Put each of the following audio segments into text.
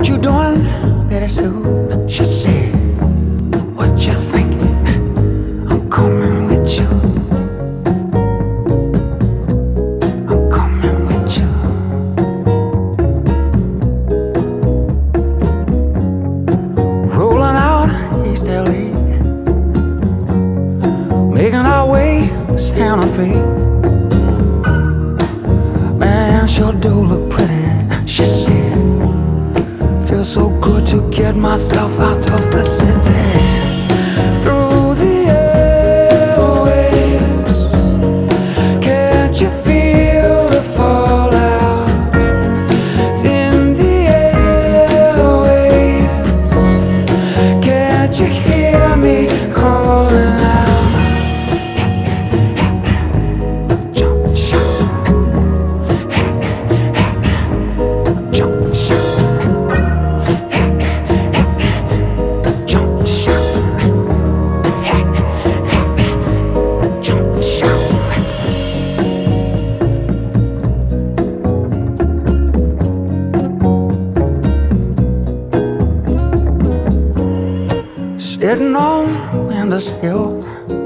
What you doing, Betty Sue? She said, what you thinking? I'm coming with you. I'm coming with you. Rolling out East LA, making our way to Santa Fe. Man, sure do look pretty, she said. Feels so good to get myself out of the city. Through the airwaves, can't you feel the fallout? It's in the airwaves, can't you hear me calling out? Jump and shout, jump and shout. Sitting on Landers Hill,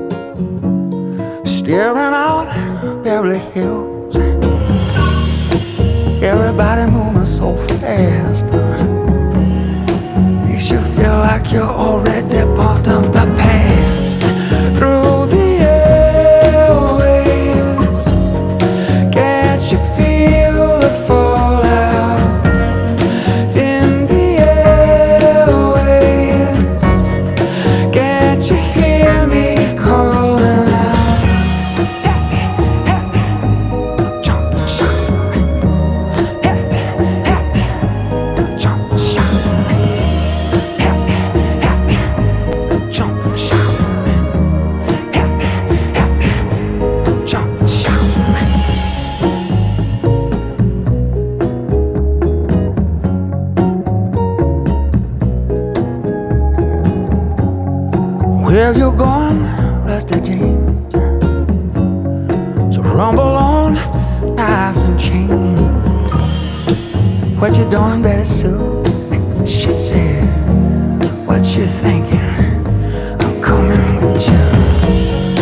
staring out Beverly Hills. Everybody moving so fast, makes you feel like you're already part of the past. Through the airwaves, can't you feel the fallout? It's in the airwaves, can't you hear me calling out? Jump and shout, jump and shout, jump and shout, jump and shout. Where you going, Rusty James? So rumble on, knives and chains. What you doing, Betty Sue? She said, what you thinking? I'm coming with you.